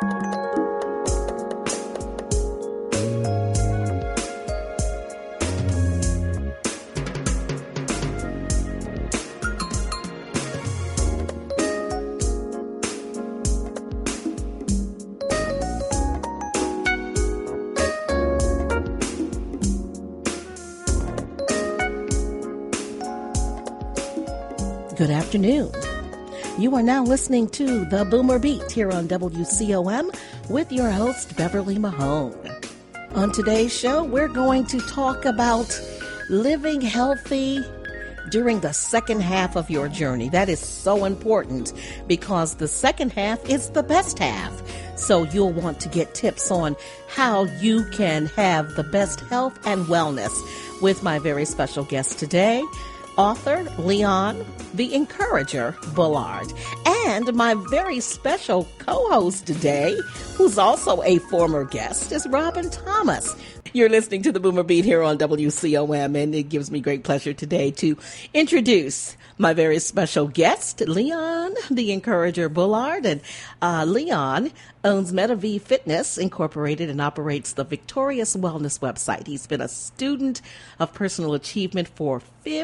Good afternoon. You are now listening to The Boomer Beat here on WCOM with your host, Beverly Mahone. On today's show, we're going to talk about living healthy during the second half of your journey. That is so important because the second half is the best half. So you'll want to get tips on how you can have the best health and wellness with my very special guest today, author Leon the Encourager Bullard, and my very special co-host today, who's also a former guest, is Robin Thomas. You're listening to the Boomer Beat here on WCOM, and it gives me great pleasure today to introduce my very special guest, Leon the Encourager Bullard. And Leon owns MetaV Fitness Incorporated and operates the Victorious Wellness website. He's been a student of personal achievement for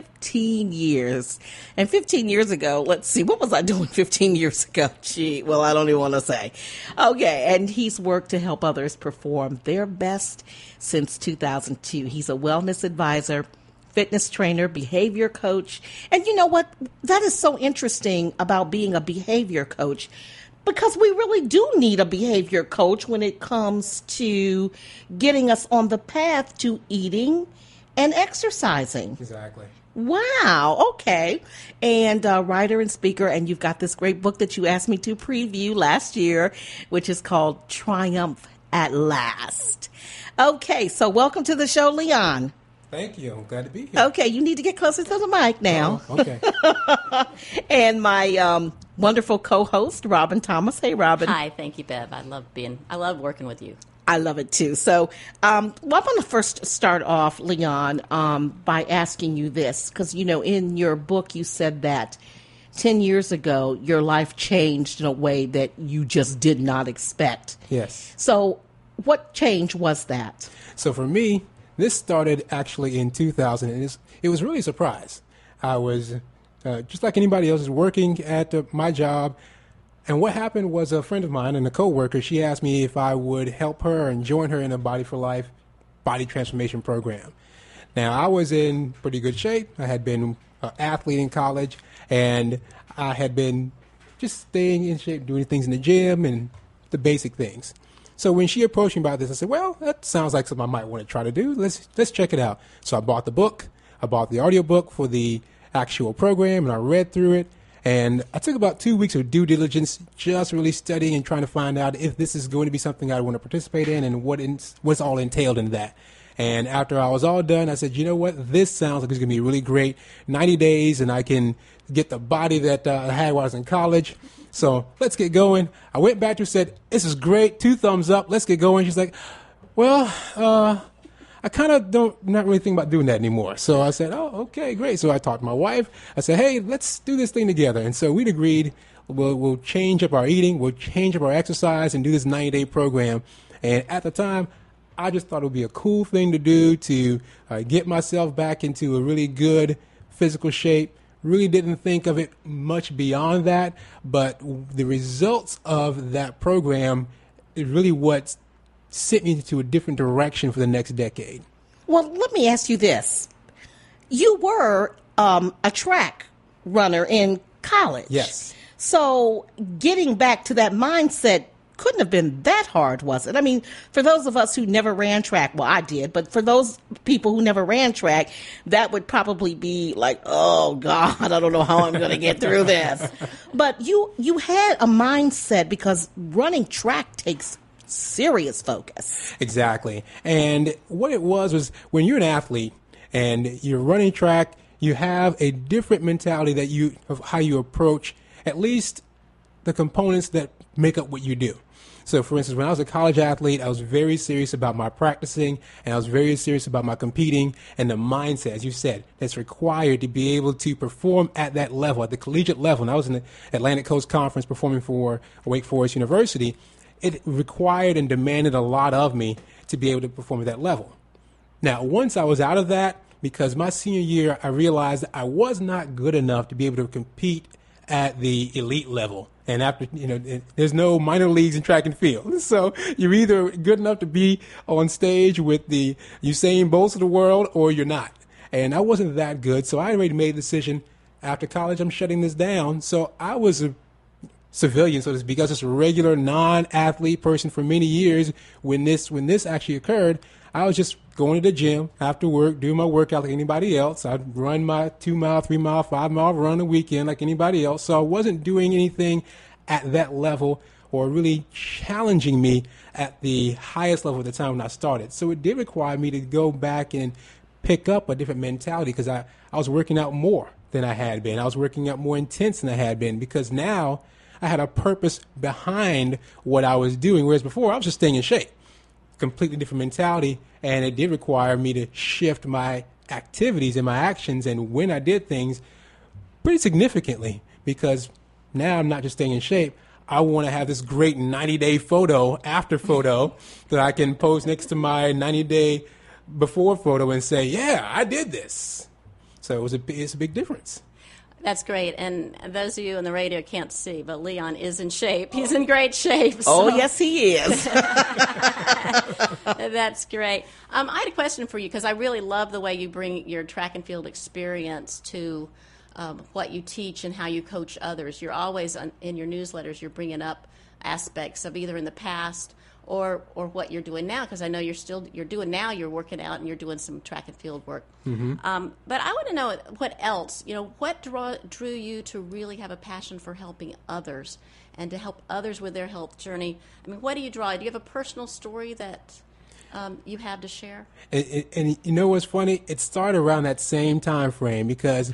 15 years. And 15 years ago, let's see, what was I doing 15 years ago? Gee, well, I don't even want to say. Okay, and he's worked to help others perform their best since 2002. He's a wellness advisor, fitness trainer, behavior coach. And you know what? That is so interesting about being a behavior coach, because we really do need a behavior coach when it comes to getting us on the path to eating and exercising. Exactly. Wow. Okay. And writer and speaker, and you've got this great book that you asked me to preview last year, which is called Triumph at Last. Okay. So welcome to the show, Leon. Thank you. I'm glad to be here. Okay. You need to get closer to the mic now. Oh, okay. And my wonderful co-host, Robin Thomas. Hey, Robin. Hi. Thank you, Bev. I love working with you. I love it too. So I'm going to first start off, Leon, by asking you this, because, you know, in your book, you said that 10 years ago, your life changed in a way that you just did not expect. Yes. So what change was that? So for me, this started actually in 2000, and it was really a surprise. I was, just like anybody else, is working at my job. And what happened was a friend of mine and a coworker, she asked me if I would help her and join her in a Body for Life body transformation program. Now, I was in pretty good shape. I had been an athlete in college, and I had been just staying in shape, doing things in the gym and the basic things. So when she approached me about this, I said, well, that sounds like something I might want to try to do. Let's check it out. So I bought the book. I bought the audiobook for the actual program, and I read through it. And I took about 2 weeks of due diligence, just really studying and trying to find out if this is going to be something I want to participate in and what's all entailed in that. And after I was all done, I said, you know what? This sounds like it's going to be really great. 90 days, and I can get the body that I had while I was in college. So let's get going. I went back to her and said, this is great. 2 thumbs up. Let's get going. She's like, well, I kind of not really think about doing that anymore. So I said, oh, okay, great. So I talked to my wife. I said, hey, let's do this thing together. And so we'd agreed we'll change up our eating, we'll change up our exercise, and do this 90-day program. And at the time, I just thought it would be a cool thing to do to get myself back into a really good physical shape. Really didn't think of it much beyond that. But the results of that program is really what sent me into a different direction for the next decade. Well, let me ask you this. You were a track runner in college. Yes. So getting back to that mindset couldn't have been that hard, was it? I mean, for those of us who never ran track, well, I did, but for those people who never ran track, that would probably be like, oh, God, I don't know how I'm going to get through this. But you had a mindset, because running track takes serious focus. Exactly. And what it was when you're an athlete and you're running track, you have a different mentality of how you approach at least the components that make up what you do. So, for instance, when I was a college athlete, I was very serious about my practicing, and I was very serious about my competing, and the mindset, as you said, that's required to be able to perform at that level, at the collegiate level. And I was in the Atlantic Coast Conference performing for Wake Forest University. it required and demanded a lot of me to be able to perform at that level. Now, once I was out of that, because my senior year, I realized that I was not good enough to be able to compete at the elite level. And after, there's no minor leagues in track and field. So you're either good enough to be on stage with the Usain Bolts of the world or you're not. And I wasn't that good. So I already made the decision after college, I'm shutting this down. So I was a civilian, so to speak. I was just a regular non-athlete person for many years. When this actually occurred, I was just going to the gym after work, doing my workout like anybody else. I'd run my 2-mile, 3-mile, 5-mile run on the weekend like anybody else. So I wasn't doing anything at that level or really challenging me at the highest level at the time when I started. So it did require me to go back and pick up a different mentality because I was working out more than I had been. I was working out more intense than I had been because now I had a purpose behind what I was doing, whereas before I was just staying in shape. Completely different mentality, and it did require me to shift my activities and my actions and when I did things pretty significantly because now I'm not just staying in shape. I want to have this great 90-day after photo that I can post next to my 90-day before photo and say, yeah, I did this. So it's a big difference. That's great. And those of you on the radio can't see, but Leon is in shape. He's in great shape. So. Oh, yes, he is. That's great. I had a question for you because I really love the way you bring your track and field experience to what you teach and how you coach others. You're always, in your newsletters, you're bringing up aspects of either in the past or what you're doing now, because I know you're working out and you're doing some track and field work. Mm-hmm. But I want to know what else, what drew you to really have a passion for helping others and to help others with their health journey? I mean, what do you draw? Do you have a personal story that you have to share? And you know what's funny? It started around that same time frame because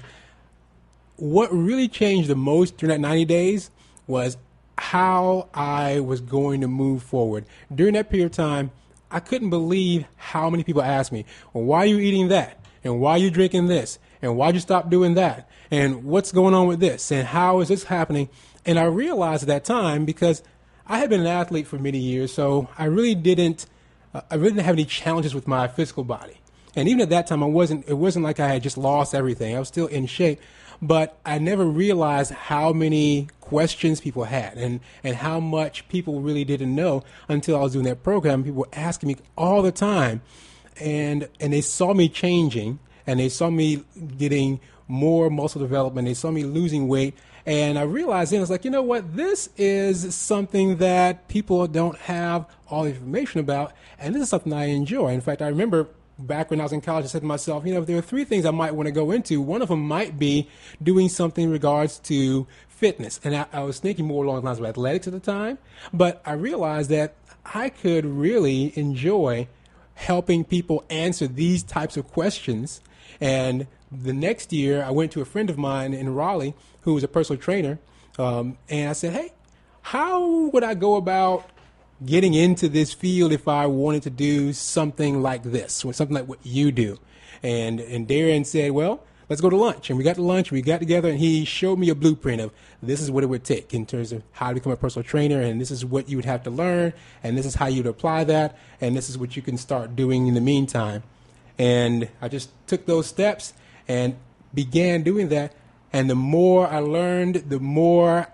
what really changed the most during that 90 days was how I was going to move forward. During that period of time, I couldn't believe how many people asked me, well, why are you eating that? And why are you drinking this? And why'd you stop doing that? And what's going on with this? And how is this happening? And I realized at that time, because I had been an athlete for many years, so I really didn't have any challenges with my physical body. And even at that time, it wasn't like I had just lost everything. I was still in shape. But I never realized how many questions people had and how much people really didn't know until I was doing that program. People were asking me all the time, and they saw me changing, and they saw me getting more muscle development. They saw me losing weight, and I realized then, I was like, you know what? This is something that people don't have all the information about, and this is something I enjoy. In fact, I remember back when I was in college, I said to myself, if there are 3 things I might want to go into, one of them might be doing something in regards to fitness. And I was thinking more along the lines of athletics at the time, but I realized that I could really enjoy helping people answer these types of questions. And the next year, I went to a friend of mine in Raleigh who was a personal trainer, and I said, hey, how would I go about getting into this field if I wanted to do something like this, or something like what you do? And Darren said, well, let's go to lunch. And we got to lunch, we got together, and he showed me a blueprint of this is what it would take in terms of how to become a personal trainer, and this is what you would have to learn, and this is how you'd apply that, and this is what you can start doing in the meantime. And I just took those steps and began doing that. And the more I learned, the more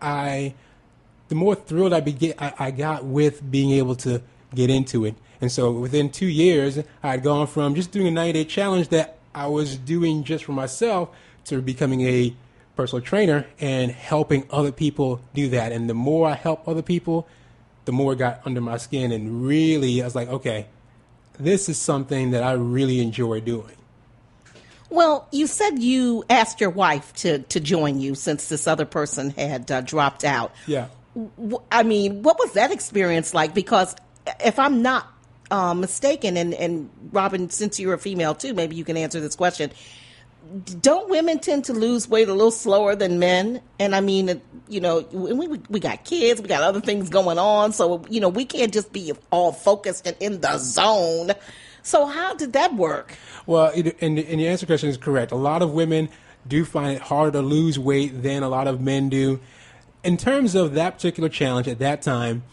thrilled I got with being able to get into it. And so within 2 years, I had gone from just doing a 90-day challenge that I was doing just for myself to becoming a personal trainer and helping other people do that. And the more I help other people, the more it got under my skin. And really, I was like, okay, this is something that I really enjoy doing. Well, you said you asked your wife to join you since this other person had dropped out. Yeah. I mean, what was that experience like? Because if I'm not mistaken, and Robin, since you're a female too, maybe you can answer this question. Don't women tend to lose weight a little slower than men? And I mean, we got kids, we got other things going on, so, we can't just be all focused and in the zone. So how did that work? Well, and your answer question is correct. A lot of women do find it harder to lose weight than a lot of men do. In terms of that particular challenge at that time,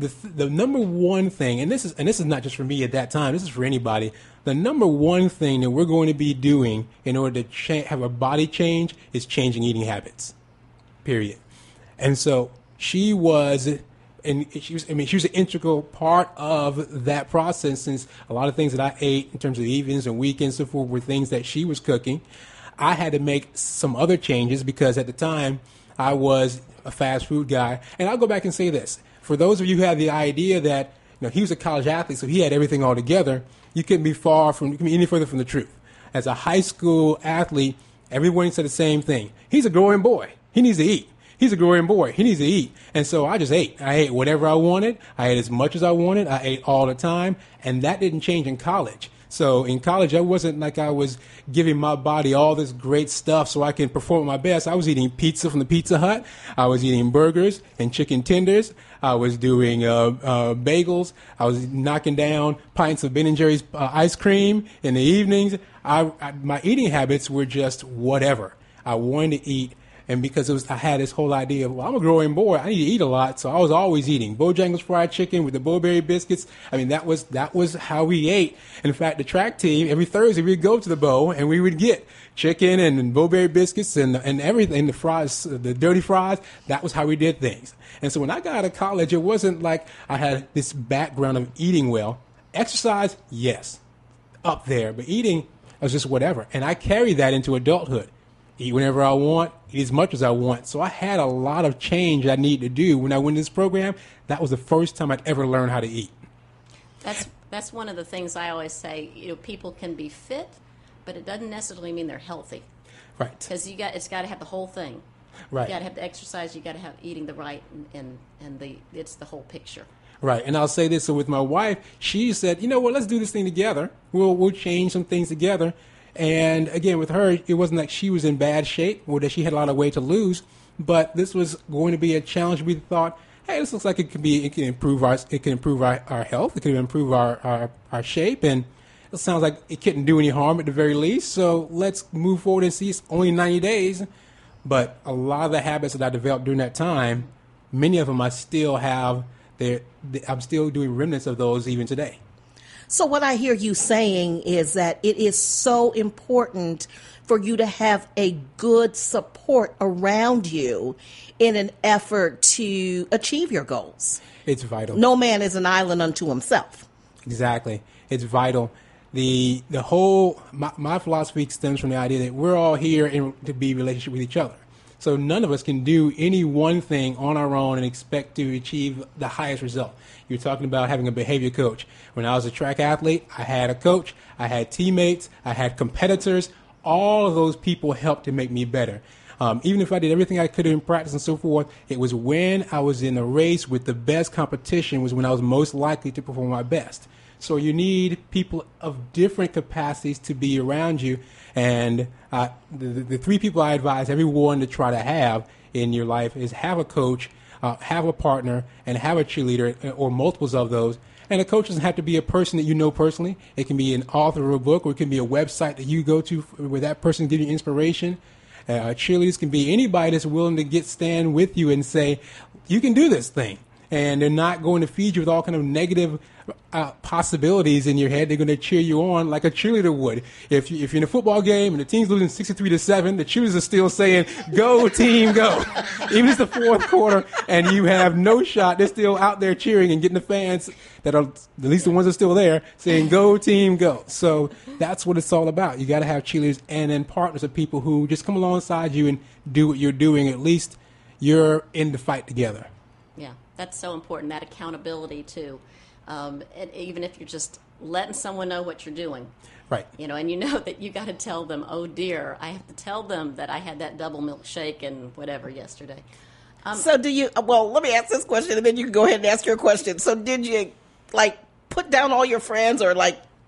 the number one thing, and this is not just for me at that time, this is for anybody. The number one thing that we're going to be doing in order to have a body change is changing eating habits, period. And so she was an integral part of that process, since a lot of things that I ate in terms of evenings and weekends and so forth were things that she was cooking. I had to make some other changes because at the time I was a fast food guy. And I'll go back and say this. For those of you who have the idea that he was a college athlete, so he had everything all together, you couldn't be any further from the truth. As a high school athlete, everyone said the same thing. He's a growing boy. He needs to eat. He's a growing boy. He needs to eat. And so I just ate. I ate whatever I wanted. I ate as much as I wanted. I ate all the time. And that didn't change in college. So in college, I wasn't like I was giving my body all this great stuff so I can perform at my best. I was eating pizza from the Pizza Hut. I was eating burgers and chicken tenders. I was doing bagels. I was knocking down pints of Ben & Jerry's ice cream in the evenings. My eating habits were just whatever. I wanted to eat. And because I had this whole idea of, well, I'm a growing boy, I need to eat a lot, so I was always eating Bojangles fried chicken with the Bo-Berry biscuits. I mean, that was how we ate. In fact, the track team, every Thursday we'd go to the Bo and we would get chicken and Bo-Berry biscuits and everything, the fries, the dirty fries. That was how we did things. And so when I got out of college, it wasn't like I had this background of eating well. Exercise, yes, up there, but eating was just whatever. And I carried that into adulthood. Eat whenever I want, eat as much as I want. So I had a lot of change I needed to do. When I went to this program, that was the first time I'd ever learned how to eat. That's one of the things I always say. People can be fit, but it doesn't necessarily mean they're healthy. Right. Because it's got to have the whole thing. Right. You got to have the exercise. You got to have eating the right, and it's the whole picture. Right, and I'll say this. So with my wife, she said, let's do this thing together. We'll change some things together. And again, with her, it wasn't like she was in bad shape or that she had a lot of weight to lose, but this was going to be a challenge. We thought, hey, this looks like it can improve our health, it can improve our shape, and it sounds like it couldn't do any harm at the very least. So let's move forward and see. It's only 90 days, but a lot of the habits that I developed during that time, many of them I still have. I'm still doing remnants of those even today. So what I hear you saying is that it is so important for you to have a good support around you in an effort to achieve your goals. It's vital. No man is an island unto himself. Exactly. It's vital. The whole, my philosophy stems from the idea that we're all here to be in relationship with each other. So none of us can do any one thing on our own and expect to achieve the highest result. You're talking about having a behavior coach. When I was a track athlete, I had a coach, I had teammates, I had competitors. All of those people helped to make me better. Even if I did everything I could in practice and so forth, it was when I was in a race with the best competition was when I was most likely to perform my best. So you need people of different capacities to be around you. And the three people I advise everyone to try to have in your life is have a coach, have a partner, and have a cheerleader or multiples of those. And a coach doesn't have to be a person that you know personally. It can be an author of a book, or it can be a website that you go to where that person gives you inspiration. Cheerleaders can be anybody that's willing to stand with you and say, you can do this thing. And they're not going to feed you with all kind of negative possibilities in your head. They're going to cheer you on like a cheerleader would. If you're in a football game and the team's losing 63-7, the cheerleaders are still saying, "Go team, go!" Even if it's the fourth quarter and you have no shot, they're still out there cheering and getting the fans that are at least the ones that are still there saying, "Go team, go!" So that's what it's all about. You got to have cheerleaders and then partners of people who just come alongside you and do what you're doing. At least you're in the fight together. Yeah, that's so important, that accountability too. And even if you're just letting someone know what you're doing. Right. And you know that you got to tell them, oh dear, I have to tell them that I had that double milkshake and whatever yesterday. So let me ask this question and then you can go ahead and ask your question. So did you put down all your friends or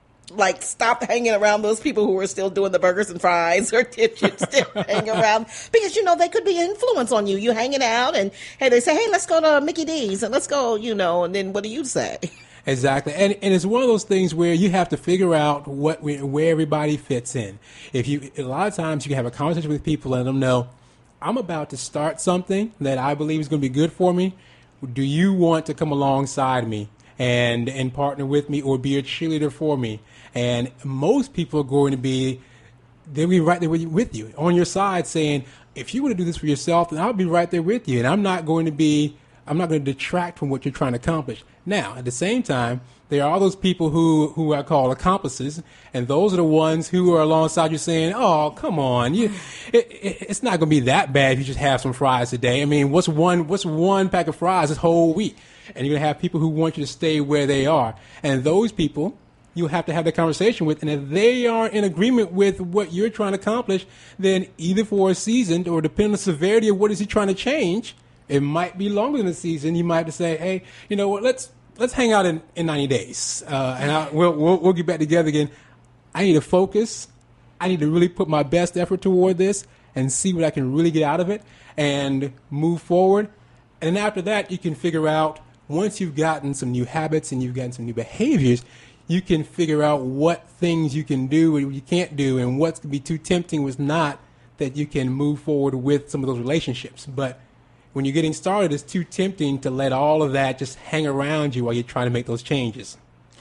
stop hanging around those people who were still doing the burgers and fries, or did you still hang around? Because, they could be an influence on you. You're hanging out and, hey, they say, hey, let's go to Mickey D's and let's go, and then what do you say? Exactly. And it's one of those things where you have to figure out where everybody fits in. A lot of times you can have a conversation with people and let them know, I'm about to start something that I believe is going to be good for me. do you want to come alongside me and partner with me or be a cheerleader for me? And most people are going to be, they'll be right there with you on your side saying, if you want to do this for yourself, then I'll be right there with you. And I'm not going to detract from what you're trying to accomplish. Now, at the same time, there are those people who I call accomplices, and those are the ones who are alongside you saying, oh, come on, it's not going to be that bad if you just have some fries today. I mean, what's one pack of fries this whole week? And you're going to have people who want you to stay where they are. And those people, you'll have to have the conversation with, and if they are in agreement with what you're trying to accomplish, then either for a season or depending on the severity of what is he trying to change, it might be longer than a season. You might have to say, hey, you know what, let's hang out in 90 days, and we'll get back together again. I need to focus. I need to really put my best effort toward this and see what I can really get out of it and move forward. And then after that, you can figure out, once you've gotten some new habits and you've gotten some new behaviors, you can figure out what things you can do and what you can't do, and what's going to be too tempting, what's not, that you can move forward with some of those relationships. But when you're getting started, it's too tempting to let all of that just hang around you while you're trying to make those changes.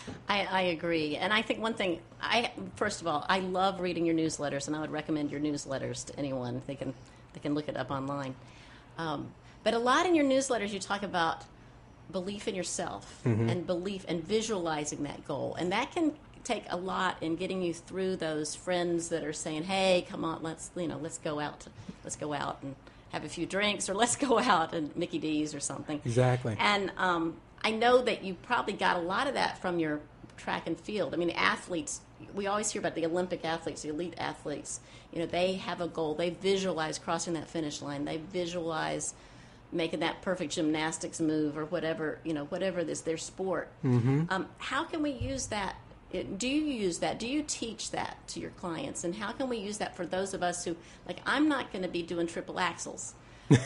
I agree. And I think one thing, first of all, I love reading your newsletters, and I would recommend your newsletters to anyone. They can look it up online. But a lot in your newsletters, you talk about belief in yourself and belief and visualizing that goal. And that can take a lot in getting you through those friends that are saying, hey, come on, let's go out and have a few drinks, or let's go out and Mickey D's or something. Exactly. And I know that you probably got a lot of that from your track and field. I mean, the athletes, we always hear about the Olympic athletes, the elite athletes. You know, they have a goal. They visualize crossing that finish line. They visualize making that perfect gymnastics move, or whatever is their sport. How can we use that? Do you use that? Do you teach that to your clients? And how can we use that for those of us who, like, I'm not going to be doing triple axels,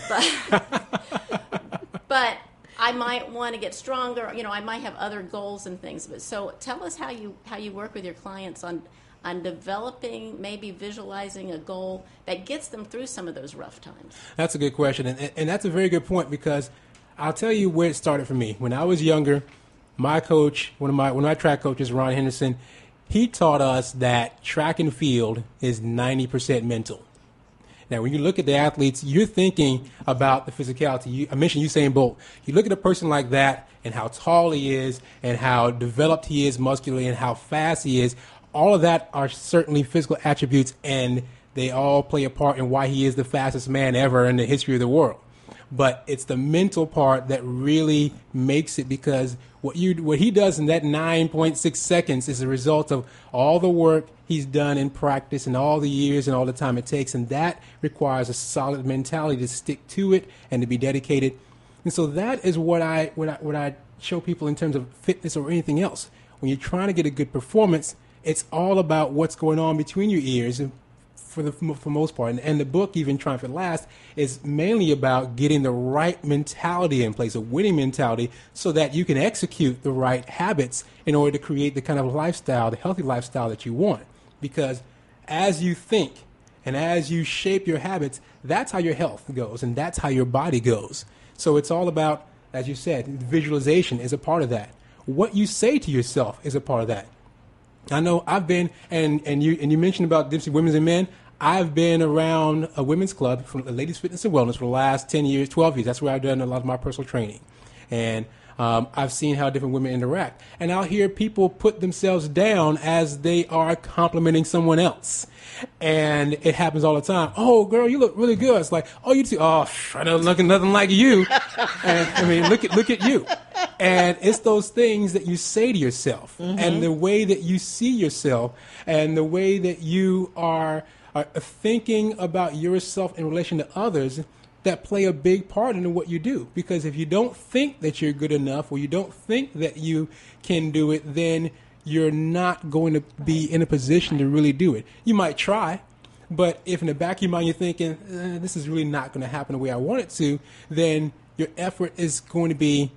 but I might want to get stronger. You know, I might have other goals and things. But so tell us how you work with your clients on developing, maybe visualizing a goal that gets them through some of those rough times. That's a good question, and that's a very good point, because I'll tell you where it started for me. When I was younger, my coach, one of my track coaches, Ron Henderson, he taught us that track and field is 90% mental. Now, when you look at the athletes, you're thinking about the physicality. I mentioned Usain Bolt. You look at a person like that and how tall he is and how developed he is muscularly and how fast he is. All of that are certainly physical attributes, and they all play a part in why he is the fastest man ever in the history of the world. But it's the mental part that really makes it, because what he does in that 9.6 seconds is a result of all the work he's done in practice and all the years and all the time it takes, and that requires a solid mentality to stick to it and to be dedicated. And so that is what I show people in terms of fitness or anything else. When you're trying to get a good performance, it's all about what's going on between your ears for the most part. And the book, even Triumph at Last, is mainly about getting the right mentality in place, a winning mentality, so that you can execute the right habits in order to create the kind of lifestyle, the healthy lifestyle that you want. Because as you think and as you shape your habits, that's how your health goes and that's how your body goes. So it's all about, as you said, visualization is a part of that. What you say to yourself is a part of that. I know I've been, and you mentioned about Dempsey Women's and Men. I've been around a women's club, from Ladies Fitness and Wellness, for the last 10 years, 12 years. That's where I've done a lot of my personal training. And I've seen how different women interact. And I'll hear people put themselves down as they are complimenting someone else. And it happens all the time. Oh, girl, you look really good. It's like, oh, you too. Oh, I don't look nothing like you. And I mean, look at you. And it's those things that you say to yourself, and the way that you see yourself, and the way that you are thinking about yourself in relation to others, that play a big part in what you do. Because if you don't think that you're good enough, or you don't think that you can do it, then you're not going to be in a position to really do it. You might try, but if in the back of your mind you're thinking, this is really not going to happen the way I want it to, then your effort is going to be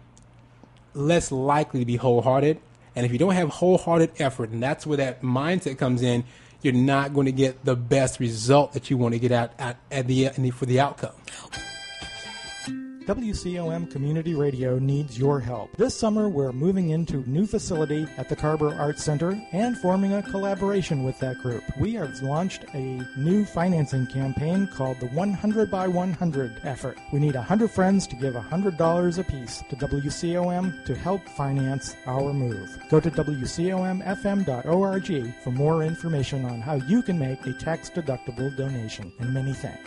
less likely to be wholehearted. And if you don't have wholehearted effort, and that's where that mindset comes in, you're not going to get the best result that you want to get out for the outcome. WCOM Community Radio needs your help. This summer, we're moving into a new facility at the Carver Arts Center and forming a collaboration with that group. We have launched a new financing campaign called the 100 by 100 effort. We need 100 friends to give $100 apiece to WCOM to help finance our move. Go to WCOMFM.org for more information on how you can make a tax-deductible donation. And many thanks.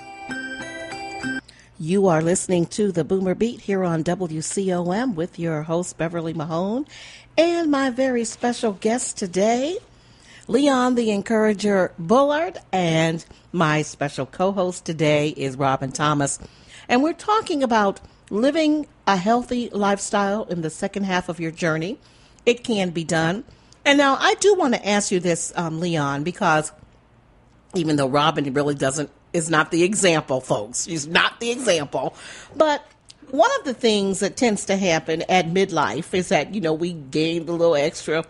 You are listening to the Boomer Beat here on WCOM with your host, Beverly Mahone, and my very special guest today, Leon the Encourager Bullard, and my special co-host today is Robin Thomas. And we're talking about living a healthy lifestyle in the second half of your journey. It can be done. And now I do want to ask you this, Leon, because even though Robin really is not the example, folks. She's not the example. But one of the things that tends to happen at midlife is that, we gain a little extra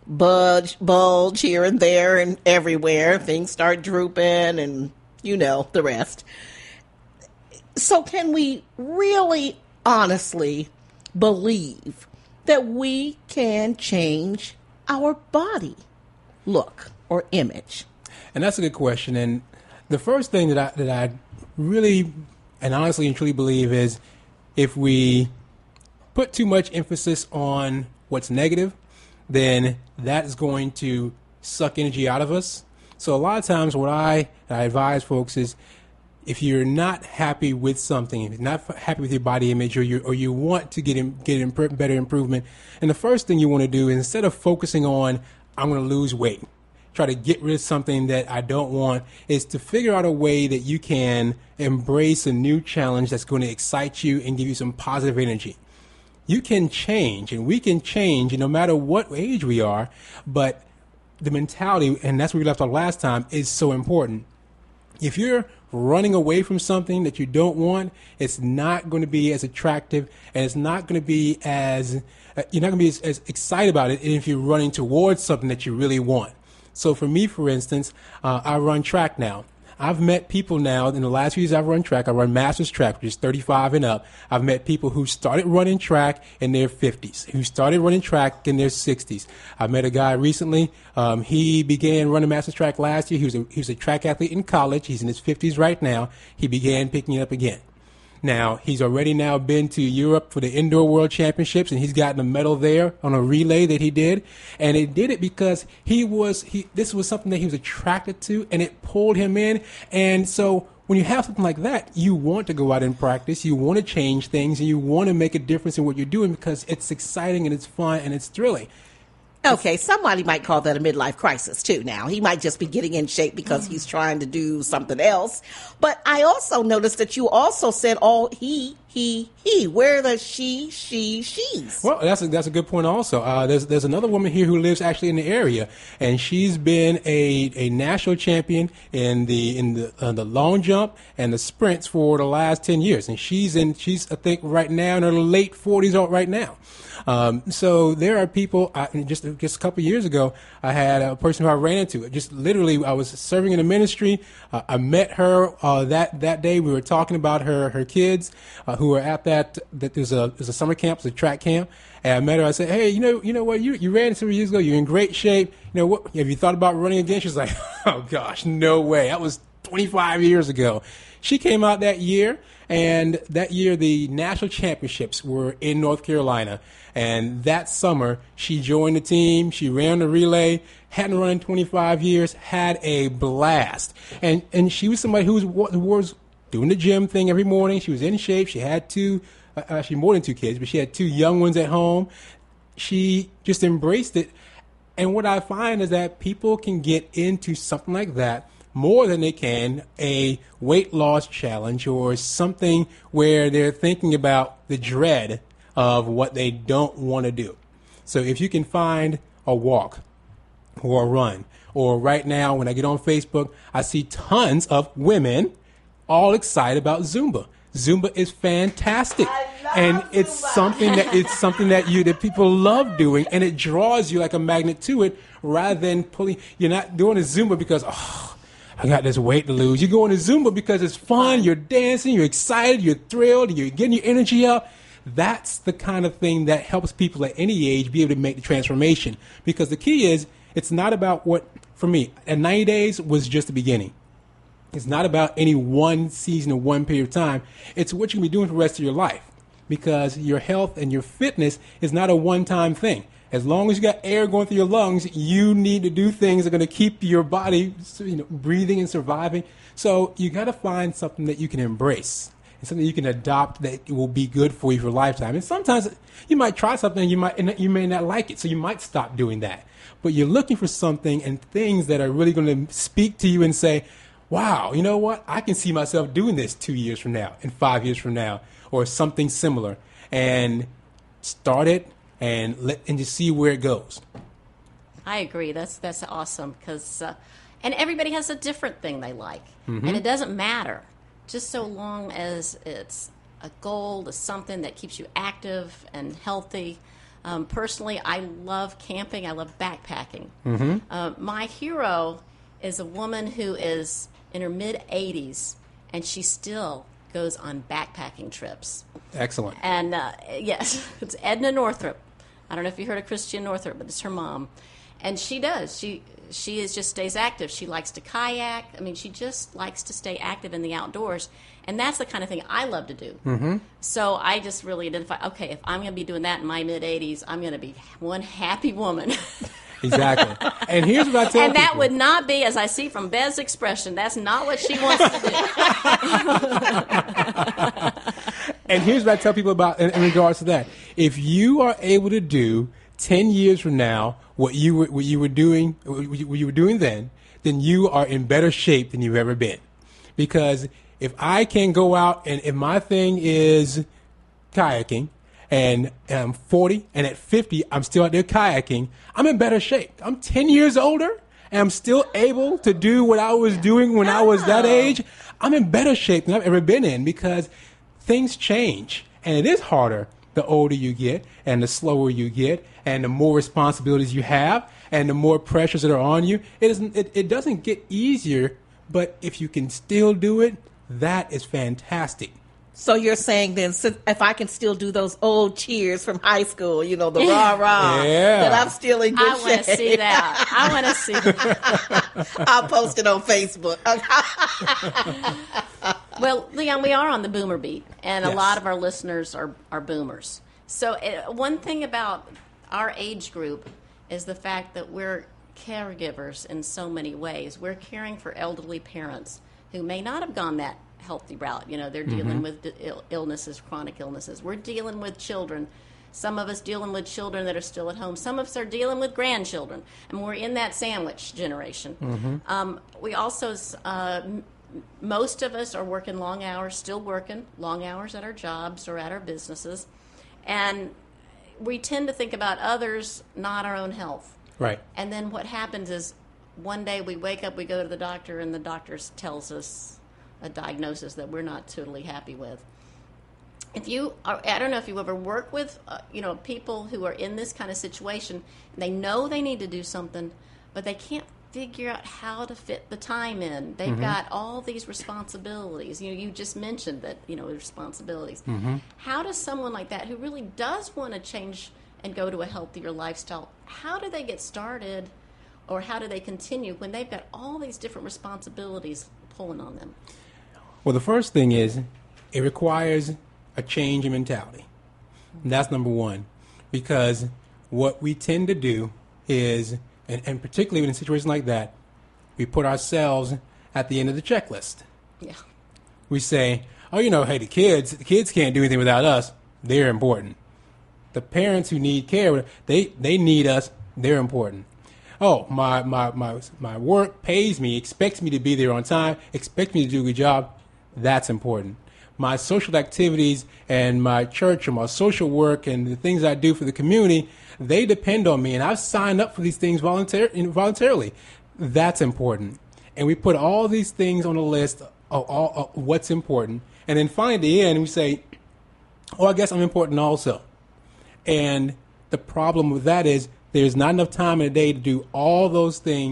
bulge here and there and everywhere. Things start drooping and, the rest. So can we really honestly believe that we can change our body look or image? And that's a good question. And the first thing that I really and honestly and truly believe is if we put too much emphasis on what's negative, then that is going to suck energy out of us. So a lot of times what I advise folks is if you're not happy with something, if you're not happy with your body image or you want to get better improvement, and the first thing you want to do is instead of focusing on I'm going to lose weight, try to get rid of something that I don't want, is to figure out a way that you can embrace a new challenge that's going to excite you and give you some positive energy. You can change, and we can change, no matter what age we are, but the mentality, and that's where we left off last time, is so important. If you're running away from something that you don't want, it's not going to be as attractive, and it's not going to be as, you're not going to be as excited about it if you're running towards something that you really want. So for me, for instance, I run track now. I've met people now, in the last few years I've run track, I run Masters track, which is 35 and up. I've met people who started running track in their 50s, who started running track in their 60s. I met a guy recently, he began running Masters track last year. He was a track athlete in college. He's in his 50s right now. He began picking it up again. Now, he's already now been to Europe for the Indoor World Championships, and he's gotten a medal there on a relay that he did. And he did it because this was something that he was attracted to, and it pulled him in. And so when you have something like that, you want to go out and practice, you want to change things, and you want to make a difference in what you're doing because it's exciting and it's fun and it's thrilling. Okay, somebody might call that a midlife crisis, too, now. He might just be getting in shape because he's trying to do something else. But I also noticed that you also said all he. Where are the she's? Well, that's a good point also. There's another woman here who lives actually in the area, and she's been a national champion in the long jump and the sprints for the last 10 years. And she's I think right now in her late 40s right now. So there are people, just a couple of years ago, I had a person who I ran into. Just literally, I was serving in the ministry. I met her that day. We were talking about her kids who were at that there's a summer camp, it's a track camp. And I met her. I said, hey, you know what? You ran several years ago. You're in great shape. What have you thought about running again? She's like, oh, gosh, no way. That was 25 years ago. She came out that year. And that year, the national championships were in North Carolina. And that summer, she joined the team. She ran the relay, hadn't run in 25 years, had a blast. And she was somebody who was doing the gym thing every morning. She was in shape. She had actually more than two kids, but she had two young ones at home. She just embraced it. And what I find is that people can get into something like that more than they can a weight loss challenge or something where they're thinking about the dread of what they don't want to do. So if you can find a walk or a run, or right now when I get on Facebook, I see tons of women all excited about Zumba. Zumba is fantastic, and it's something that people love doing, and it draws you like a magnet to it rather than pulling. You're not doing a Zumba because I got this weight to lose. You go into Zumba because it's fun. You're dancing. You're excited. You're thrilled. You're getting your energy up. That's the kind of thing that helps people at any age be able to make the transformation. Because the key is, it's not about what, for me, at 90 days was just the beginning. It's not about any one season or one period of time. It's what you're going to be doing for the rest of your life. Because your health and your fitness is not a one-time thing. As long as you got air going through your lungs, you need to do things that are going to keep your body, breathing and surviving. So you got to find something that you can embrace and something you can adopt that will be good for you for a lifetime. And sometimes you might try something and you may not like it, so you might stop doing that. But you're looking for something and things that are really going to speak to you and say, wow, you know what? I can see myself doing this 2 years from now and 5 years from now or something similar. And start it. And just see where it goes. I agree. That's awesome because, and everybody has a different thing they like, Mm-hmm. and it doesn't matter, just so long as it's a goal, is something that keeps you active and healthy. Personally, I love camping. I love backpacking. Mm-hmm. My hero is a woman who is in her mid-80s, and she still goes on backpacking trips. Excellent. And yes, it's Edna Northrup. I don't know if you heard of Christian Northrup, but it's her mom. And she does. She just stays active. She likes to kayak. I mean, she just likes to stay active in the outdoors. And that's the kind of thing I love to do. Mm-hmm. So I just really identify, okay, if I'm going to be doing that in my mid-80s, I'm going to be one happy woman. Exactly. And here's what I tell and that people. would not be, as I see from Bez's expression, that's not what she wants to do. And here's what I tell people about in regards to that. If you are able to do 10 years from now what you were doing then you are in better shape than you've ever been. Because if I can go out and if my thing is kayaking and I'm 40 and at 50 I'm still out there kayaking, I'm in better shape. I'm 10 years older and I'm still able to do what I was doing when I was that age. I'm in better shape than I've ever been in because things change, and it is harder the older you get and the slower you get and the more responsibilities you have and the more pressures that are on you. It doesn't get easier, but if you can still do it, that is fantastic. So you're saying then, if I can still do those old cheers from high school, the rah-rah, Yeah. that I'm still in good shape. I want to see that. I want to see that. I'll post it on Facebook. Well, Leon, we are on the Boomer Beat, and Yes. a lot of our listeners are boomers. So one thing about our age group is the fact that we're caregivers in so many ways. We're caring for elderly parents who may not have gone that healthy route. They're dealing with illnesses, chronic illnesses. We're dealing with children. Some of us dealing with children that are still at home. Some of us are dealing with grandchildren, and we're in that sandwich generation. We also, most of us are working long hours, still working long hours at our jobs or at our businesses, and we tend to think about others, not our own health. Right. And then what happens is one day we wake up, we go to the doctor, and the doctor tells us a diagnosis that we're not totally happy with. I don't know if you ever work with, people who are in this kind of situation. They know they need to do something, but they can't figure out how to fit the time in. They've got all these responsibilities. You just mentioned that, responsibilities. How does someone like that who really does want to change and go to a healthier lifestyle, how do they get started or how do they continue when they've got all these different responsibilities pulling on them? Well, the first thing is it requires a change in mentality. And that's number one. Because what we tend to do is, and particularly in a situation like that, we put ourselves at the end of the checklist. Yeah. We say, hey, the kids can't do anything without us. They're important. The parents who need care, they need us. They're important. Oh, my work pays me, expects me to be there on time, expects me to do a good job. That's important. My social activities and my church or my social work and the things I do for the community, they depend on me, and I've signed up for these things voluntarily. That's important. And we put all these things on a list of what's important, and then finally at the end we say, I guess I'm important also. And the problem with that is there's not enough time in a day to do all those things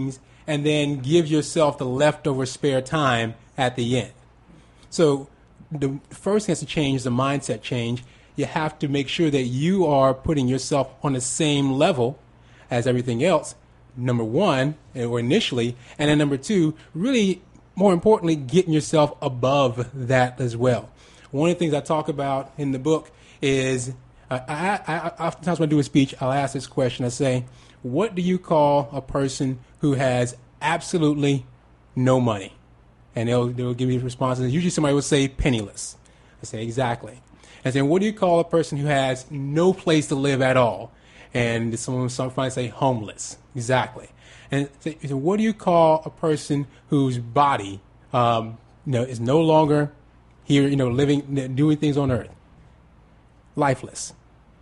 and then give yourself the leftover spare time at the end. So the first thing has to change, the mindset change. You have to make sure that you are putting yourself on the same level as everything else, number one, or initially, and then number two, really, more importantly, getting yourself above that as well. One of the things I talk about in the book is, I oftentimes when I do a speech, I'll ask this question. I say, what do you call a person who has absolutely no money? And they'll give me responses. Usually somebody will say penniless. I say, exactly. And then what do you call a person who has no place to live at all? And someone might say homeless. Exactly. And so what do you call a person whose body is no longer here, living, doing things on earth? Lifeless.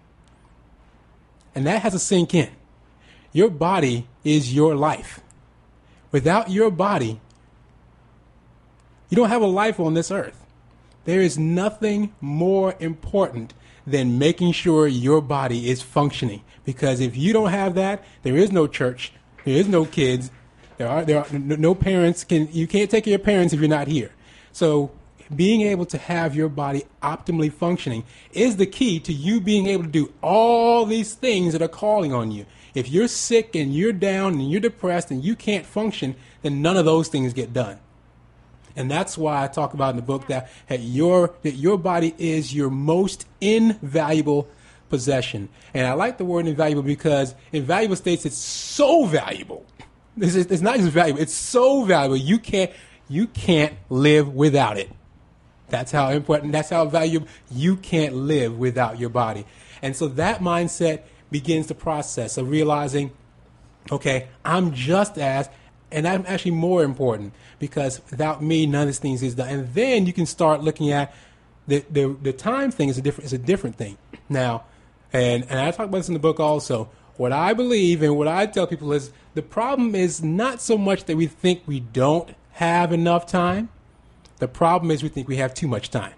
And that has to sink in. Your body is your life. Without your body, you don't have a life on this earth. There is nothing more important than making sure your body is functioning. Because if you don't have that, there is no church, there is no kids, there are no parents. You can't take care of your parents if you're not here. So being able to have your body optimally functioning is the key to you being able to do all these things that are calling on you. If you're sick and you're down and you're depressed and you can't function, then none of those things get done. And that's why I talk about in the book that your body is your most invaluable possession. And I like the word invaluable because invaluable states it's so valuable. It's not just valuable, it's so valuable you can't live without it. That's how important, that's how valuable. You can't live without your body. And so that mindset begins the process of realizing, okay, I'm just as, and I'm actually more important, because without me, none of these things is done. And then you can start looking at the time thing is a different thing. Now, and I talk about this in the book also. What I believe and what I tell people is the problem is not so much that we think we don't have enough time. The problem is we think we have too much time.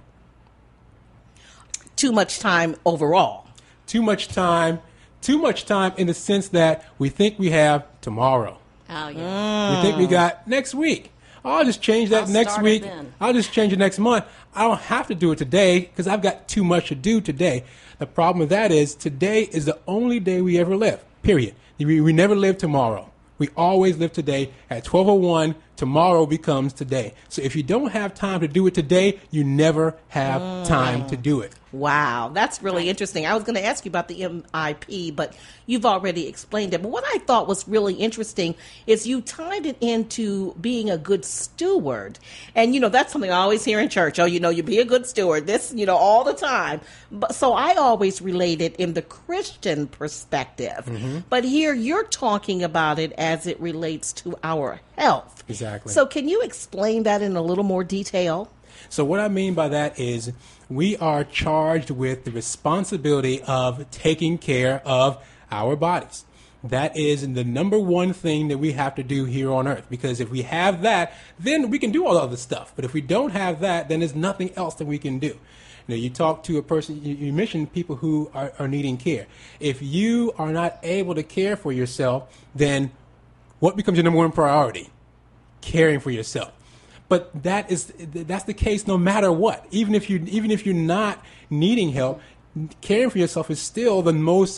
Too much time overall. Too much time in the sense that we think we have tomorrow. Oh, yeah. We think we got next week. I'll just change that next week. I'll just change it next month. I don't have to do it today because I've got too much to do today. The problem with that is today is the only day we ever live, period. We never live tomorrow. We always live today. At 12:01, tomorrow becomes today. So if you don't have time to do it today, you never have time to do it. Wow, that's really interesting. I was going to ask you about the MIP, but you've already explained it. But what I thought was really interesting is you tied it into being a good steward. And, that's something I always hear in church. Oh, you be a good steward, this, all the time. But, so I always relate it in the Christian perspective. Mm-hmm. But here you're talking about it as it relates to our health. Exactly. So can you explain that in a little more detail? So what I mean by that is we are charged with the responsibility of taking care of our bodies. That is the number one thing that we have to do here on earth. Because if we have that, then we can do all the other stuff. But if we don't have that, then there's nothing else that we can do. You talk to a person, you mentioned people who are needing care. If you are not able to care for yourself, then what becomes your number one priority? Caring for yourself. But that's the case no matter what. Even if you're not needing help, caring for yourself is still the most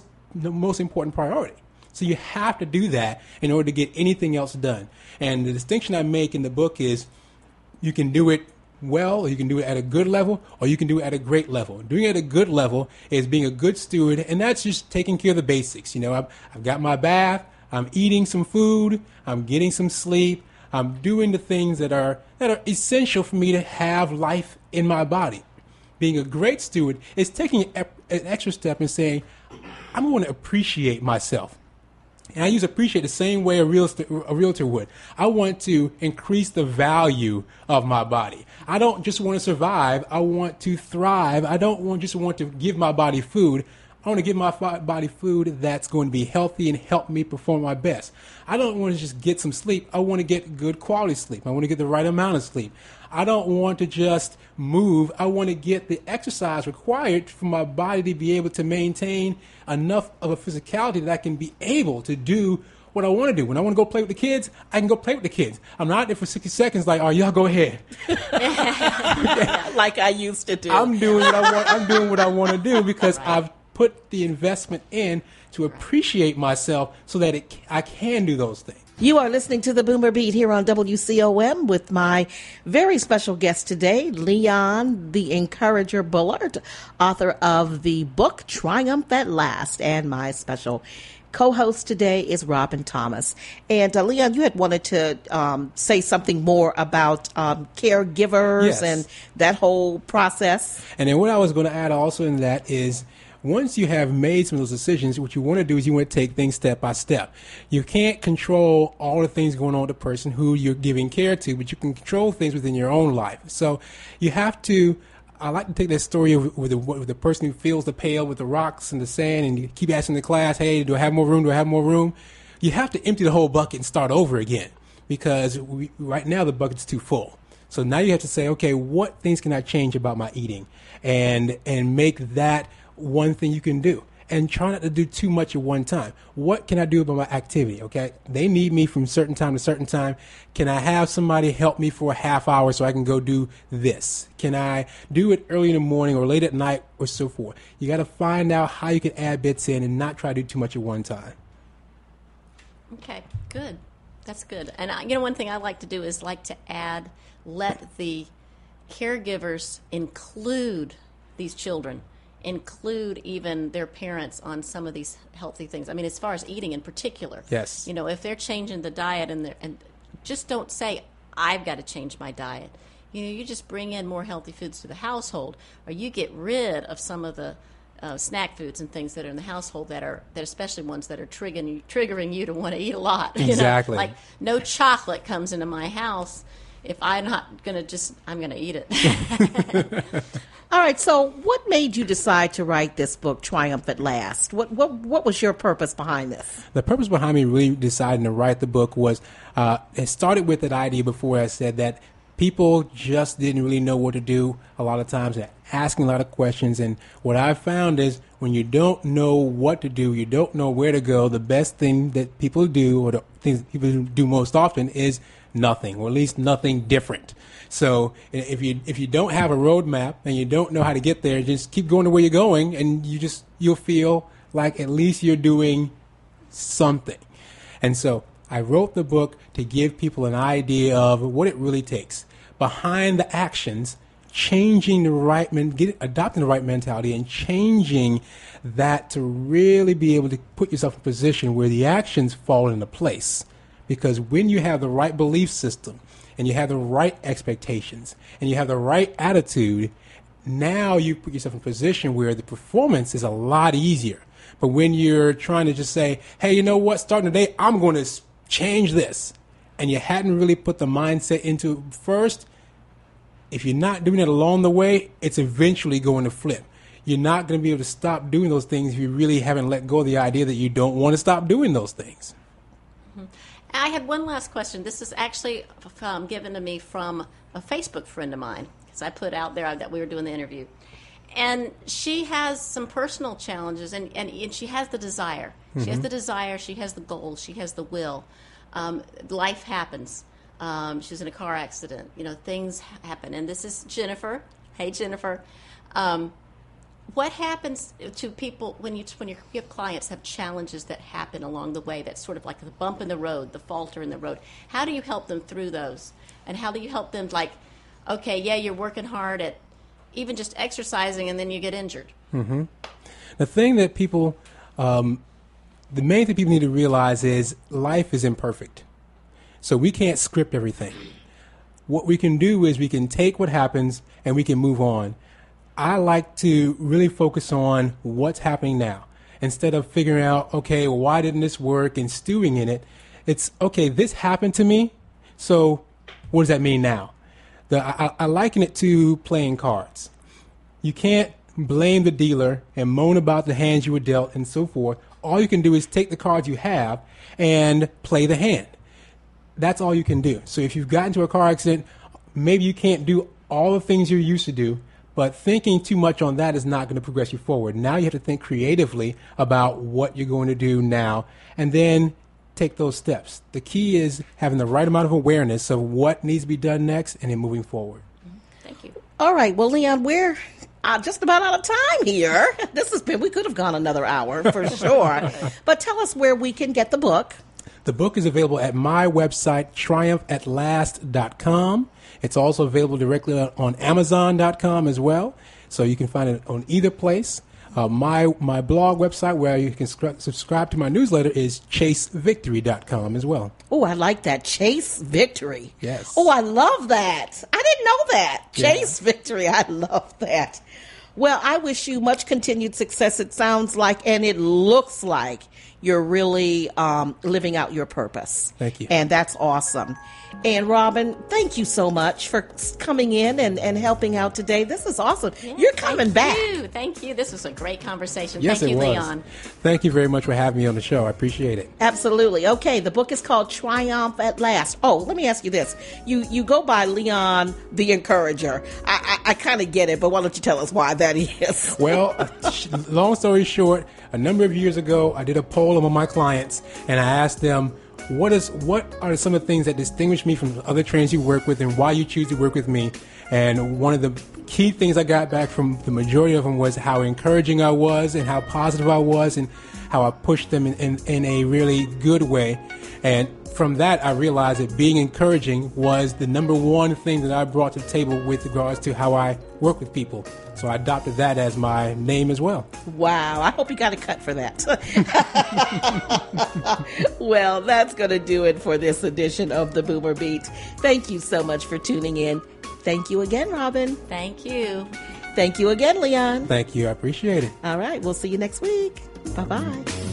important priority. So you have to do that in order to get anything else done. And the distinction I make in the book is you can do it well, or you can do it at a good level, or you can do it at a great level. Doing it at a good level is being a good steward, and that's just taking care of the basics. I've got my bath, I'm eating some food, I'm getting some sleep, I'm doing the things that are essential for me to have life in my body. Being a great steward is taking an extra step and saying, I'm going to appreciate myself. And I use appreciate the same way a realtor would. I want to increase the value of my body. I don't just want to survive. I want to thrive. I don't just want to give my body food. I want to give my body food that's going to be healthy and help me perform my best. I don't want to just get some sleep. I want to get good quality sleep. I want to get the right amount of sleep. I don't want to just move. I want to get the exercise required for my body to be able to maintain enough of a physicality that I can be able to do what I want to do. When I want to go play with the kids, I can go play with the kids. I'm not there for 60 seconds like, oh, y'all go ahead. Like I used to do. I'm doing what I want. I'm doing what I want to do because I've put the investment in to appreciate myself so that I can do those things. You are listening to the Boomer Beat here on WCOM with my very special guest today, Leon the Encourager Bullard, author of the book Triumph at Last. And my special co-host today is Robin Thomas. And Leon, you had wanted to say something more about caregivers and that whole process. And then what I was going to add also in that is, once you have made some of those decisions, what you want to do is you want to take things step by step. You can't control all the things going on with the person who you're giving care to, but you can control things within your own life. So you have to, I like to take that story with the person who fills the pail with the rocks and the sand, and you keep asking the class, hey, do I have more room? Do I have more room? You have to empty the whole bucket and start over again, because right now the bucket's too full. So now you have to say, okay, what things can I change about my eating, and make that one thing you can do, and try not to do too much at one time. What can I do about my activity? Okay, they need me from certain time to certain time. Can I have somebody help me for a half hour so I can go do this? Can I do it early in the morning or late at night or so forth? You got to find out how you can add bits in and not try to do too much at one time. Okay, good. That's good. And one thing I like to do is let the caregivers include these children, include even their parents on some of these healthy things. I mean, as far as eating in particular. Yes. If they're changing the diet and just don't say, I've got to change my diet. You just bring in more healthy foods to the household, or you get rid of some of the snack foods and things that are in the household that especially ones that are triggering you to want to eat a lot. Exactly. Like no chocolate comes into my house if I'm not going to I'm going to eat it. All right, so what made you decide to write this book, Triumph at Last? What was your purpose behind this? The purpose behind me really deciding to write the book was, it started with that idea before I said that people just didn't really know what to do a lot of times, and asking a lot of questions. And what I've found is when you don't know what to do, you don't know where to go, the best thing that people do, or the things that people do most often, is nothing, or at least nothing different. So if you don't have a roadmap and you don't know how to get there, just keep going to where you're going, and you'll feel like at least you're doing something. And so I wrote the book to give people an idea of what it really takes behind the actions, adopting the right mentality, and changing that to really be able to put yourself in a position where the actions fall into place. Because when you have the right belief system, and you have the right expectations, and you have the right attitude, now you put yourself in a position where the performance is a lot easier. But when you're trying to just say, hey, you know what, starting today, I'm going to change this, and you hadn't really put the mindset into it first, if you're not doing it along the way, it's eventually going to flip. You're not going to be able to stop doing those things if you really haven't let go of the idea that you don't want to stop doing those things. Mm-hmm. I had one last question. This is actually given to me from a Facebook friend of mine, because I put out there that we were doing the interview. And she has some personal challenges, and she has the desire. Mm-hmm. She has the desire, she has the goal, she has the will. Life happens. She was in a car accident. Things happen. And this is Jennifer. Hey, Jennifer. What happens to people when you have clients have challenges that happen along the way? That's sort of like the bump in the road, the falter in the road. How do you help them through those? And how do you help them, okay, yeah, you're working hard at even just exercising, and then you get injured? Mm-hmm. The thing that people, the main thing people need to realize is life is imperfect. So we can't script everything. What we can do is we can take what happens and we can move on. I like to really focus on what's happening now. Instead of figuring out, okay, well, why didn't this work, and stewing in it, it's, okay, this happened to me, so what does that mean now? I liken it to playing cards. You can't blame the dealer and moan about the hands you were dealt and so forth. All you can do is take the cards you have and play the hand. That's all you can do. So if you've gotten into a car accident, maybe you can't do all the things you're used to do, but thinking too much on that is not going to progress you forward. Now you have to think creatively about what you're going to do now, and then take those steps. The key is having the right amount of awareness of what needs to be done next and then moving forward. Thank you. All right. Well, Leon, we're just about out of time here. We could have gone another hour for sure. But tell us where we can get the book. The book is available at my website, triumphatlast.com. It's also available directly on Amazon.com as well. So you can find it on either place. My blog website where you can subscribe to my newsletter is chasevictory.com as well. Oh, I like that. Chase Victory. Yes. Oh, I love that. I didn't know that. Yeah. Chase Victory. I love that. Well, I wish you much continued success. It sounds like, and it looks like, you're really living out your purpose. Thank you. And that's awesome. And Robin, thank you so much for coming in and helping out today. This is awesome. Yeah, you're coming back. Thank you. This was a great conversation. Yes, thank you, it was. Leon. Thank you very much for having me on the show. I appreciate it. Absolutely. Okay, the book is called Triumph at Last. Oh, let me ask you this. You go by Leon the Encourager. I kind of get it, but why don't you tell us why that is? Well, long story short, a number of years ago, I did a poll among my clients, and I asked them, what are some of the things that distinguish me from other trainers you work with and why you choose to work with me? And one of the key things I got back from the majority of them was how encouraging I was and how positive I was and how I pushed them in a really good way. And from that, I realized that being encouraging was the number one thing that I brought to the table with regards to how I work with people. So I adopted that as my name as well. Wow. I hope you got a cut for that. Well, that's going to do it for this edition of the Boomer Beat. Thank you so much for tuning in. Thank you again, Robin. Thank you. Thank you again, Leon. Thank you. I appreciate it. All right. We'll see you next week. Bye-bye.